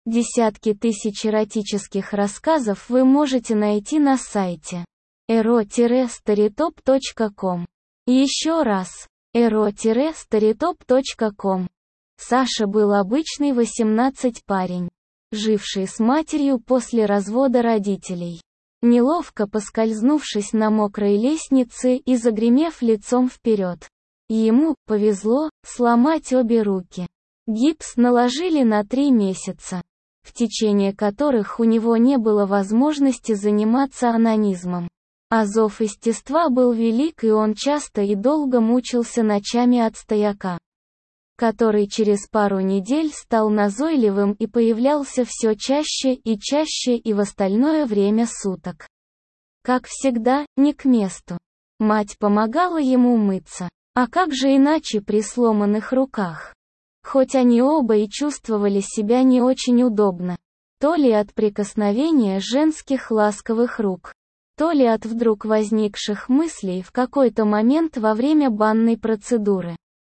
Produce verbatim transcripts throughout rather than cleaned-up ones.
Десятки тысяч эротических рассказов вы можете найти на сайте эро старитоп точка ком. Еще раз, эро старитоп точка ком. Саша был обычный восемнадцать парень, живший с матерью после развода родителей. Неловко поскользнувшись на мокрой лестнице и загремев лицом вперед, ему повезло сломать обе руки. Гипс наложили на три месяца, в течение которых у него не было возможности заниматься онанизмом. А зов естества был велик, и он часто и долго мучился ночами от стояка, который через пару недель стал назойливым и появлялся все чаще и чаще и в остальное время суток. Как всегда, не к месту. Мать помогала ему мыться. А как же иначе при сломанных руках? Хоть они оба и чувствовали себя не очень удобно, то ли от прикосновения женских ласковых рук, то ли от вдруг возникших мыслей в какой-то момент во время банной процедуры.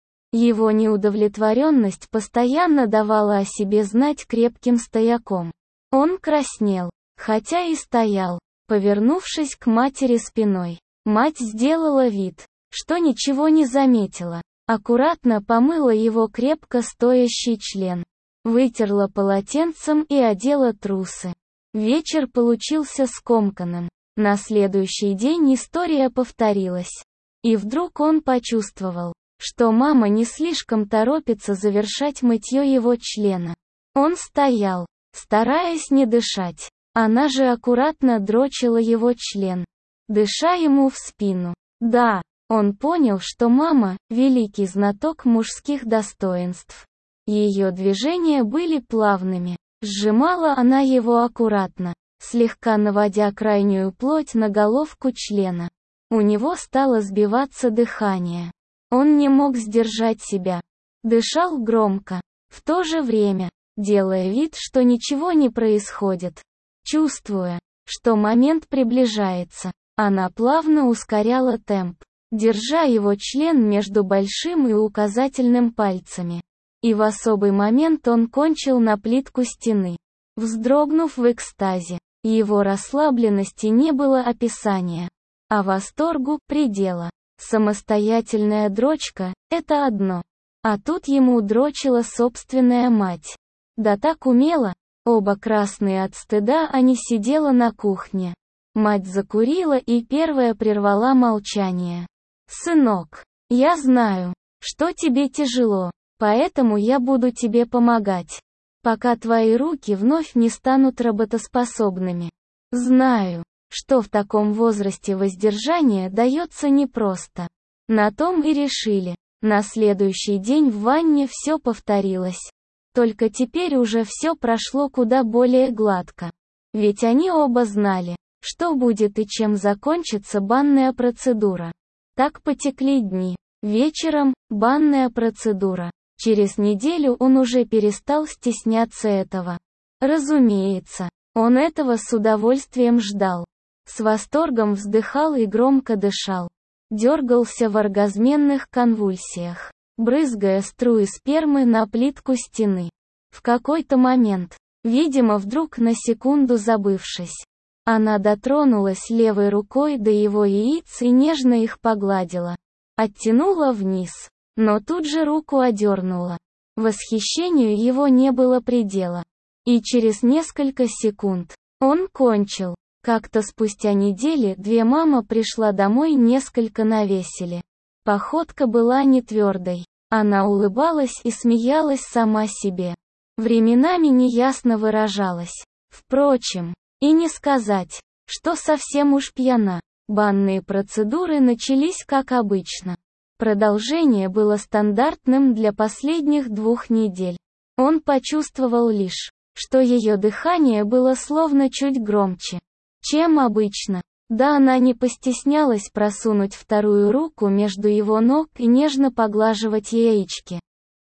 Его неудовлетворенность постоянно давала о себе знать крепким стояком. Он краснел, хотя и стоял, повернувшись к матери спиной. Мать сделала вид, что ничего не заметила, аккуратно помыла его крепко стоящий член, вытерла полотенцем и одела трусы. Вечер получился скомканным. На следующий день история повторилась. И вдруг он почувствовал, что мама не слишком торопится завершать мытье его члена. Он стоял, стараясь не дышать. Она же аккуратно дрочила его член, дыша ему в спину. Да, он понял, что мама – великий знаток мужских достоинств. Ее движения были плавными. Сжимала она его аккуратно, слегка наводя крайнюю плоть на головку члена. У него стало сбиваться дыхание. Он не мог сдержать себя. Дышал громко, в то же время, делая вид, что ничего не происходит. Чувствуя, что момент приближается, она плавно ускоряла темп, держа его член между большим и указательным пальцами. И в особый момент он кончил на плитку стены. Вздрогнув в экстазе, его расслабленности не было описания, а восторгу – предела. Самостоятельная дрочка – это одно. А тут ему дрочила собственная мать. Да так умело, оба красные от стыда, они сидела на кухне. Мать закурила и первая прервала молчание. «Сынок, я знаю, что тебе тяжело, поэтому я буду тебе помогать, пока твои руки вновь не станут работоспособными. Знаю, что в таком возрасте воздержание дается непросто. На том и решили. На следующий день в ванне все повторилось. Только теперь уже все прошло куда более гладко. Ведь они оба знали, что будет и чем закончится банная процедура. Так потекли дни. Вечером – банная процедура. Через неделю он уже перестал стесняться этого. Разумеется, он этого с удовольствием ждал. С восторгом вздыхал и громко дышал. Дергался в оргазменных конвульсиях, брызгая струи спермы на плитку стены. В какой-то момент, видимо вдруг на секунду забывшись, она дотронулась левой рукой до его яиц и нежно их погладила. Оттянула вниз, но тут же руку одернула. Восхищению его не было предела. И через несколько секунд он кончил. Как-то спустя недели-две мама пришла домой несколько навеселе. Походка была не твердой. Она улыбалась и смеялась сама себе. Временами неясно выражалась. Впрочем, и не сказать, что совсем уж пьяна. Банные процедуры начались как обычно. Продолжение было стандартным для последних двух недель. Он почувствовал лишь, что ее дыхание было словно чуть громче, чем обычно. Да, она не постеснялась просунуть вторую руку между его ног и нежно поглаживать яички,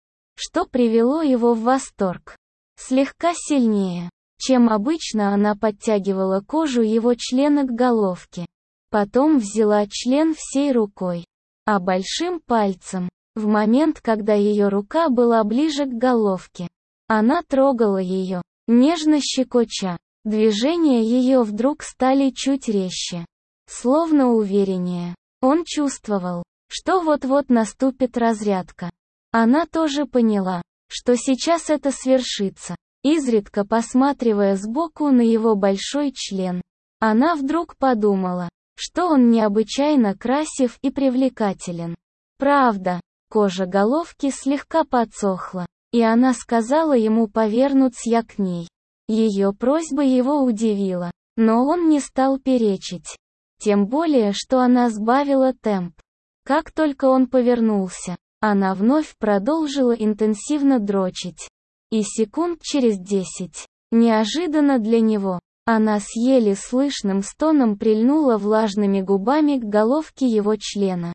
что привело его в восторг. Слегка сильнее, чем обычно, она подтягивала кожу его члена к головке. Потом взяла член всей рукой, а большим пальцем, в момент, когда ее рука была ближе к головке, она трогала ее, нежно щекоча. Движения ее вдруг стали чуть резче, словно увереннее. Он чувствовал, что вот-вот наступит разрядка. Она тоже поняла, что сейчас это свершится. Изредка посматривая сбоку на его большой член, она вдруг подумала, что он необычайно красив и привлекателен. Правда, кожа головки слегка подсохла, и она сказала ему повернуться к ней. Ее просьба его удивила, но он не стал перечить. Тем более, что она сбавила темп. Как только он повернулся, она вновь продолжила интенсивно дрочить. И секунд через десять, неожиданно для него, она с еле слышным стоном прильнула влажными губами к головке его члена.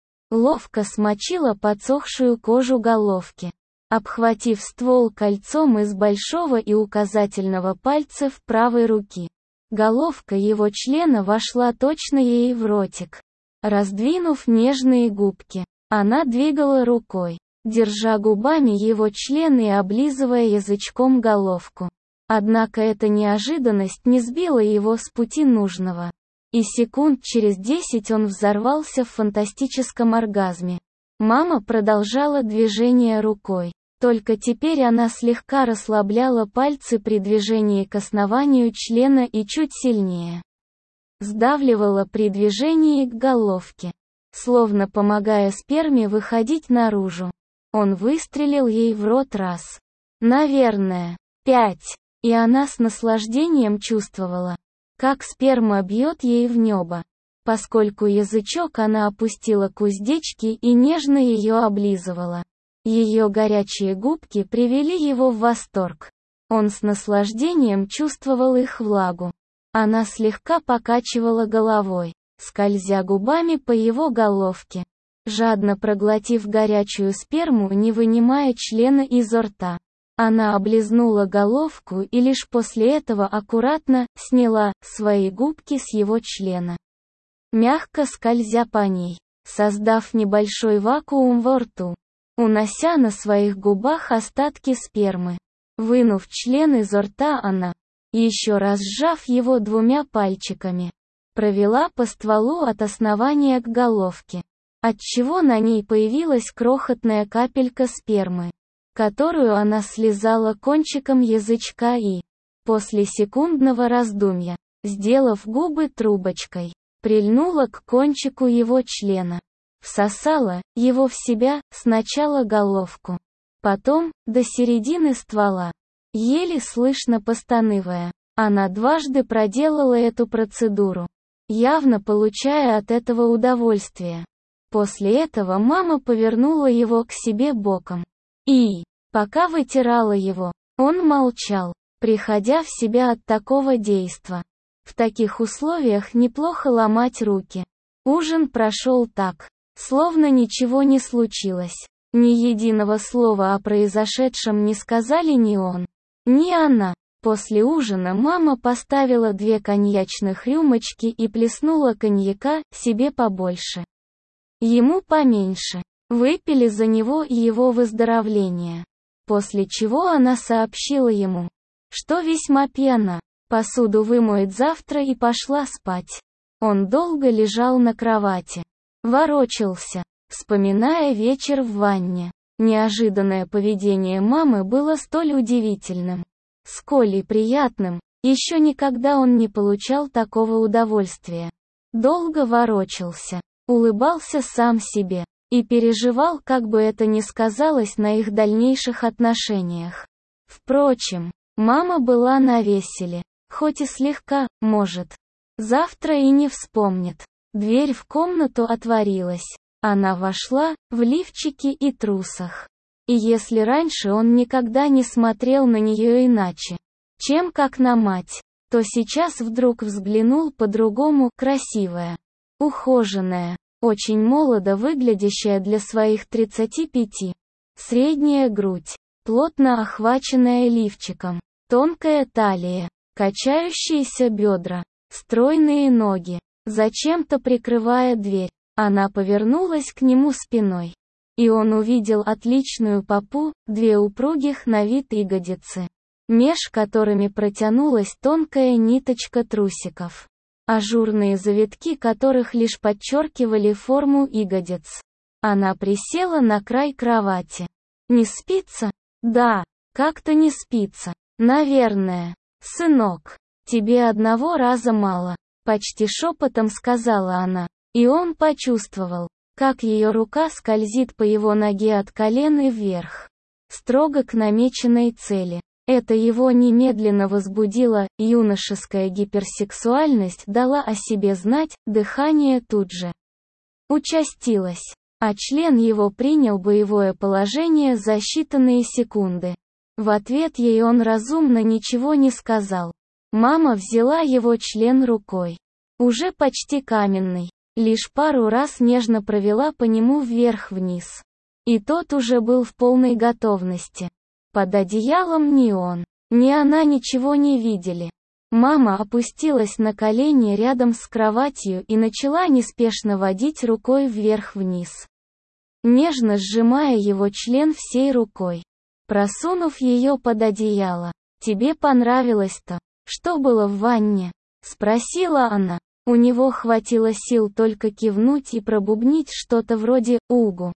Ловко смочила подсохшую кожу головки, обхватив ствол кольцом из большого и указательного пальцев правой руки. Головка его члена вошла точно ей в ротик. Раздвинув нежные губки, она двигала рукой, держа губами его член и облизывая язычком головку. Однако эта неожиданность не сбила его с пути нужного. И секунд через десять он взорвался в фантастическом оргазме. Мама продолжала движение рукой. Только теперь она слегка расслабляла пальцы при движении к основанию члена и чуть сильнее сдавливала при движении к головке, словно помогая сперме выходить наружу. Он выстрелил ей в рот раз. Наверное, пять. И она с наслаждением чувствовала, как сперма бьет ей в небо. Поскольку язычок она опустила к уздечке и нежно ее облизывала. Ее горячие губки привели его в восторг. Он с наслаждением чувствовал их влагу. Она слегка покачивала головой, скользя губами по его головке, жадно проглотив горячую сперму, не вынимая члена изо рта. Она облизнула головку и лишь после этого аккуратно сняла свои губки с его члена, мягко скользя по ней, создав небольшой вакуум во рту, унося на своих губах остатки спермы. Вынув член изо рта, она, еще раз сжав его двумя пальчиками, провела по стволу от основания к головке, отчего на ней появилась крохотная капелька спермы, которую она слизала кончиком язычка и, после секундного раздумья, сделав губы трубочкой, прильнула к кончику его члена, всосала его в себя, сначала головку, потом до середины ствола. Еле слышно постанывая, она дважды проделала эту процедуру, явно получая от этого удовольствие. После этого мама повернула его к себе боком. И, пока вытирала его, он молчал, приходя в себя от такого действа. В таких условиях неплохо ломать руки. Ужин прошел так, словно ничего не случилось. Ни единого слова о произошедшем не сказали ни он, ни она. После ужина мама поставила две коньячных рюмочки и плеснула коньяка себе побольше, ему поменьше. Выпили за него и его выздоровление. После чего она сообщила ему, что весьма пьяна, посуду вымоет завтра, и пошла спать. Он долго лежал на кровати, ворочался, вспоминая вечер в ванне. Неожиданное поведение мамы было столь удивительным, сколь и приятным, еще никогда он не получал такого удовольствия. Долго ворочался, улыбался сам себе, и переживал, как бы это ни сказалось на их дальнейших отношениях. Впрочем, мама была навеселе, хоть и слегка, может, завтра и не вспомнит. Дверь в комнату отворилась. Она вошла, в лифчике и трусах. И если раньше он никогда не смотрел на нее иначе, чем как на мать, то сейчас вдруг взглянул по-другому. Красивая, ухоженная, очень молодо выглядящая для своих тридцати пяти. Средняя грудь, плотно охваченная лифчиком, тонкая талия, качающиеся бедра, стройные ноги. Зачем-то прикрывая дверь, она повернулась к нему спиной. И он увидел отличную попу, две упругих на вид ягодицы, меж которыми протянулась тонкая ниточка трусиков. Ажурные завитки которых лишь подчеркивали форму ягодиц. Она присела на край кровати. «Не спится?» «Да, как-то не спится. Наверное. Сынок, тебе одного раза мало», — почти шепотом сказала она. И он почувствовал, как ее рука скользит по его ноге от колен и вверх, строго к намеченной цели. Это его немедленно возбудило, юношеская гиперсексуальность дала о себе знать, дыхание тут же участилось, а член его принял боевое положение за считанные секунды. В ответ ей он разумно ничего не сказал. Мама взяла его член рукой, уже почти каменный, лишь пару раз нежно провела по нему вверх-вниз. И тот уже был в полной готовности. Под одеялом ни он, ни она ничего не видели. Мама опустилась на колени рядом с кроватью и начала неспешно водить рукой вверх-вниз, нежно сжимая его член всей рукой, просунув ее под одеяло. «Тебе понравилось-то? Что было в ванне?» — спросила она. У него хватило сил только кивнуть и пробубнить что-то вроде «угу».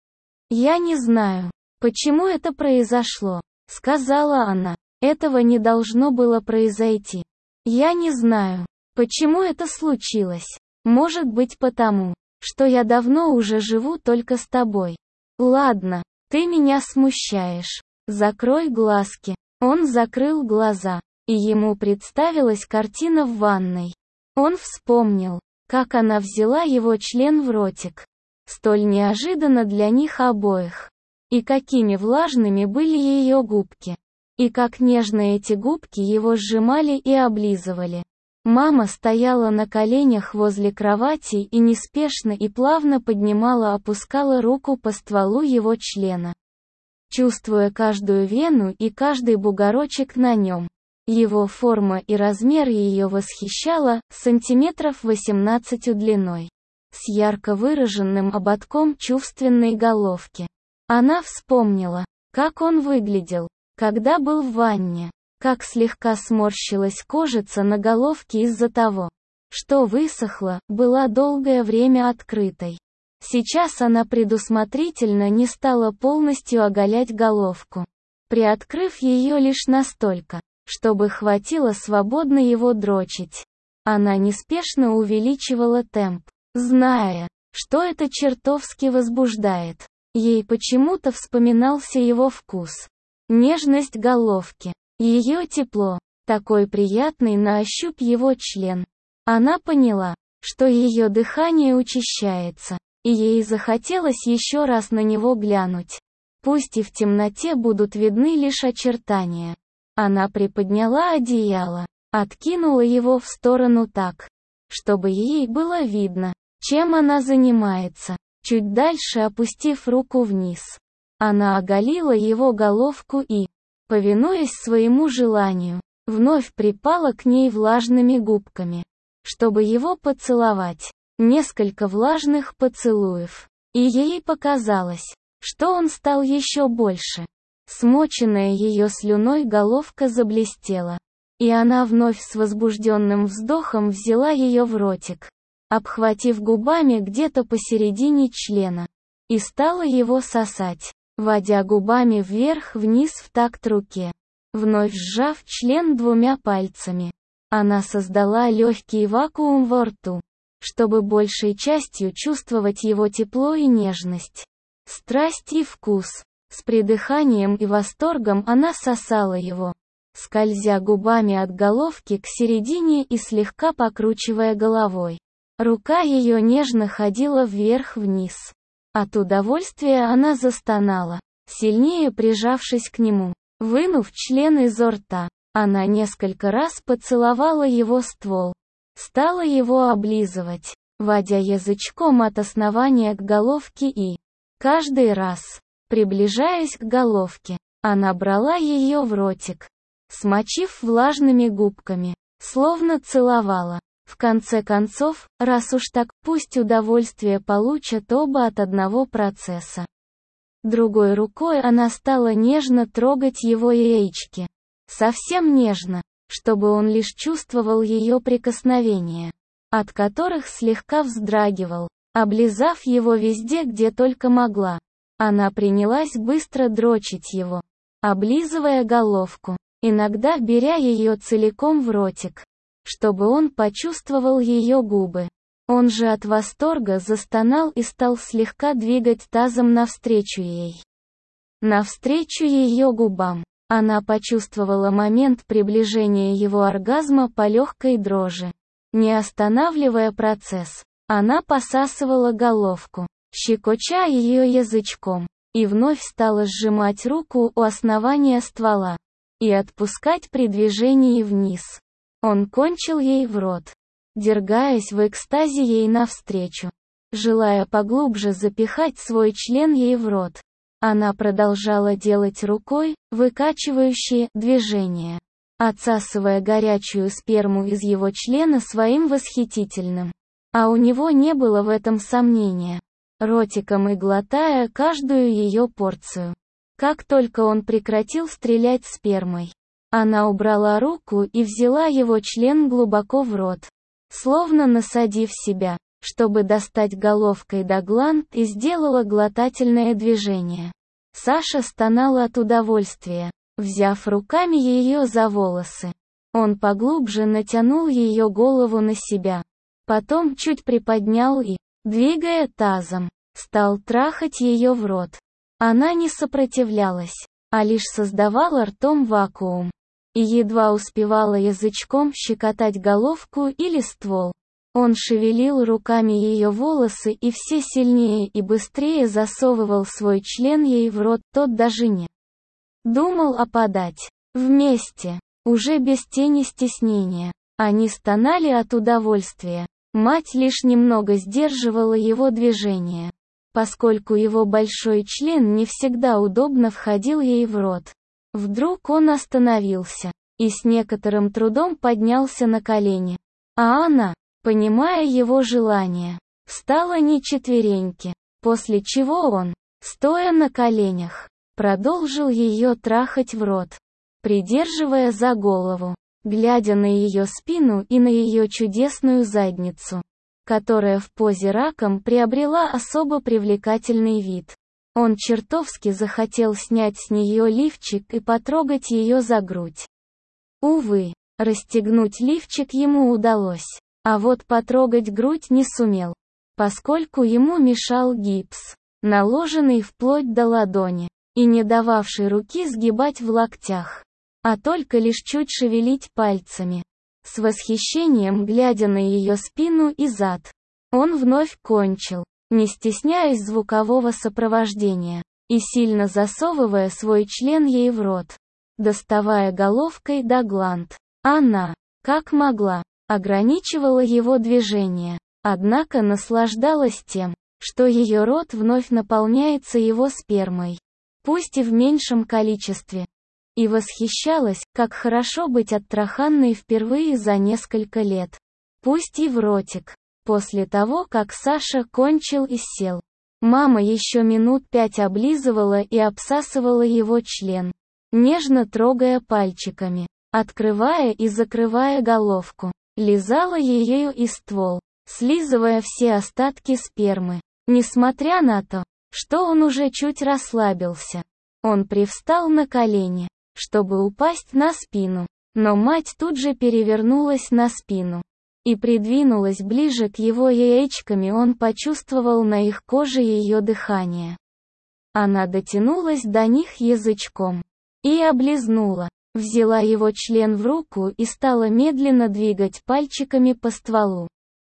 «Я не знаю, почему это произошло», — сказала она. «Этого не должно было произойти. Я не знаю, почему это случилось. Может быть потому, что я давно уже живу только с тобой. Ладно, ты меня смущаешь. Закрой глазки». Он закрыл глаза, и ему представилась картина в ванной. Он вспомнил, как она взяла его член в ротик. Столь неожиданно для них обоих. И какими влажными были ее губки. И как нежно эти губки его сжимали и облизывали. Мама стояла на коленях возле кровати и неспешно и плавно поднимала-опускала руку по стволу его члена, чувствуя каждую вену и каждый бугорочек на нем. Его форма и размер ее восхищала, сантиметров восемнадцать длиной, с ярко выраженным ободком чувственной головки. Она вспомнила, как он выглядел, когда был в ванне, как слегка сморщилась кожица на головке из-за того, что высохла, была долгое время открытой. Сейчас она предусмотрительно не стала полностью оголять головку, приоткрыв ее лишь настолько, чтобы хватило свободно его дрочить. Она неспешно увеличивала темп, зная, что это чертовски возбуждает. Ей почему-то вспоминался его вкус, нежность головки, ее тепло, такой приятный на ощупь его член. Она поняла, что ее дыхание учащается, и ей захотелось еще раз на него глянуть. Пусть и в темноте будут видны лишь очертания. Она приподняла одеяло, откинула его в сторону так, чтобы ей было видно, чем она занимается. Чуть дальше опустив руку вниз, она оголила его головку и, повинуясь своему желанию, вновь припала к ней влажными губками, чтобы его поцеловать. Несколько влажных поцелуев, и ей показалось, что он стал еще больше. Смоченная ее слюной головка заблестела, и она вновь с возбужденным вздохом взяла ее в ротик, обхватив губами где-то посередине члена, и стала его сосать, водя губами вверх-вниз в такт руке. Вновь сжав член двумя пальцами, она создала легкий вакуум во рту, чтобы большей частью чувствовать его тепло и нежность, страсть и вкус. С придыханием и восторгом она сосала его, скользя губами от головки к середине и слегка покручивая головой. Рука ее нежно ходила вверх-вниз. От удовольствия она застонала, сильнее прижавшись к нему. Вынув член изо рта, она несколько раз поцеловала его ствол. Стала его облизывать, водя язычком от основания к головке и, каждый раз, приближаясь к головке, она брала ее в ротик, смочив влажными губками, словно целовала. В конце концов, раз уж так, пусть удовольствие получат оба от одного процесса. Другой рукой она стала нежно трогать его яички, совсем нежно, чтобы он лишь чувствовал ее прикосновения, от которых слегка вздрагивал. Облизав его везде, где только могла, она принялась быстро дрочить его, облизывая головку, иногда беря ее целиком в ротик, чтобы он почувствовал ее губы. Он же от восторга застонал и стал слегка двигать тазом навстречу ей. Навстречу ее губам. Она почувствовала момент приближения его оргазма по легкой дрожи. Не останавливая процесс, она посасывала головку, щекоча ее язычком, и вновь стала сжимать руку у основания ствола и отпускать при движении вниз. Он кончил ей в рот, дергаясь в экстазе ей навстречу, желая поглубже запихать свой член ей в рот. Она продолжала делать рукой выкачивающие движения, отсасывая горячую сперму из его члена своим восхитительным. А у него не было в этом сомнения. Ротиком и глотая каждую ее порцию. Как только он прекратил стрелять спермой, она убрала руку и взяла его член глубоко в рот, словно насадив себя, чтобы достать головкой до гланд, и сделала глотательное движение. Саша стонал от удовольствия, взяв руками ее за волосы. Он поглубже натянул ее голову на себя. Потом чуть приподнял и, двигая тазом, стал трахать ее в рот. Она не сопротивлялась, а лишь создавала ртом вакуум. И едва успевала язычком щекотать головку или ствол. Он шевелил руками ее волосы и все сильнее и быстрее засовывал свой член ей в рот, тот даже не думал опадать. Вместе, уже без тени стеснения, они стонали от удовольствия. Мать лишь немного сдерживала его движение, поскольку его большой член не всегда удобно входил ей в рот. Вдруг он остановился и с некоторым трудом поднялся на колени. А она, понимая его желание, встала на четвереньки, после чего он, стоя на коленях, продолжил ее трахать в рот, придерживая за голову, глядя на ее спину и на ее чудесную задницу, которая в позе раком приобрела особо привлекательный вид. Он чертовски захотел снять с нее лифчик и потрогать ее за грудь. Увы, расстегнуть лифчик ему удалось, а вот потрогать грудь не сумел, поскольку ему мешал гипс, наложенный вплоть до ладони, и не дававший руки сгибать в локтях, а только лишь чуть шевелить пальцами. С восхищением глядя на ее спину и зад, он вновь кончил, не стесняясь звукового сопровождения, и сильно засовывая свой член ей в рот, доставая головкой до гланд. Она, как могла, ограничивала его движение, однако наслаждалась тем, что ее рот вновь наполняется его спермой, пусть и в меньшем количестве, и восхищалась, как хорошо быть оттраханной впервые за несколько лет, пусть и в ротик. После того, как Саша кончил и сел, мама еще минут пять облизывала и обсасывала его член, нежно трогая пальчиками, открывая и закрывая головку, лизала ею и ствол, слизывая все остатки спермы. Несмотря на то, что он уже чуть расслабился, он привстал на колени, чтобы упасть на спину, но мать тут же перевернулась на спину и придвинулась ближе к его яичкам, и он почувствовал на их коже ее дыхание. Она дотянулась до них язычком и облизнула, взяла его член в руку и стала медленно двигать пальчиками по стволу.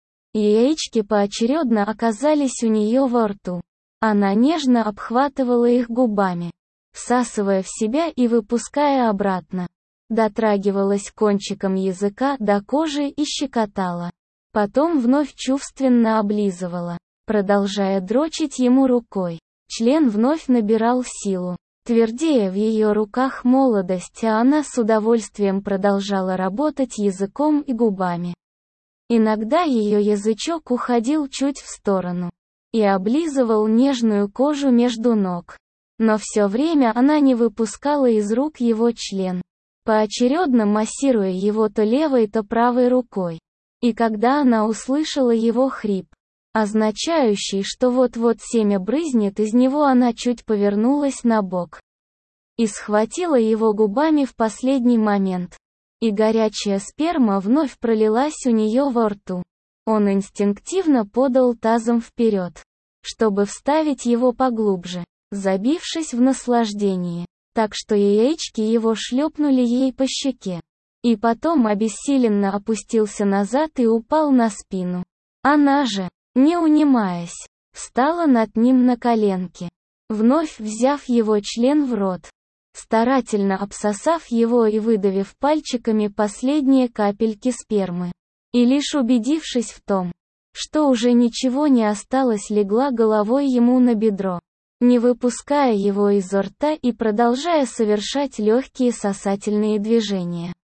Яички поочередно оказались у нее во рту. Она нежно обхватывала их губами, всасывая в себя и выпуская обратно. Дотрагивалась кончиком языка до кожи и щекотала. Потом вновь чувственно облизывала, продолжая дрочить ему рукой. Член вновь набирал силу, твердея в ее руках молодость, а она с удовольствием продолжала работать языком и губами. Иногда ее язычок уходил чуть в сторону и облизывал нежную кожу между ног. Но все время она не выпускала из рук его член, поочередно массируя его то левой, то правой рукой. И когда она услышала его хрип, означающий, что вот-вот семя брызнет из него, она чуть повернулась на бок и схватила его губами в последний момент. И горячая сперма вновь пролилась у нее во рту. Он инстинктивно подал тазом вперед, чтобы вставить его поглубже, забившись в наслаждении, так что яички его шлепнули ей по щеке. И потом обессиленно опустился назад и упал на спину. Она же, не унимаясь, встала над ним на коленки, вновь взяв его член в рот, старательно обсосав его и выдавив пальчиками последние капельки спермы. И лишь убедившись в том, что уже ничего не осталось, легла головой ему на бедро, не выпуская его изо рта и продолжая совершать легкие сосательные движения.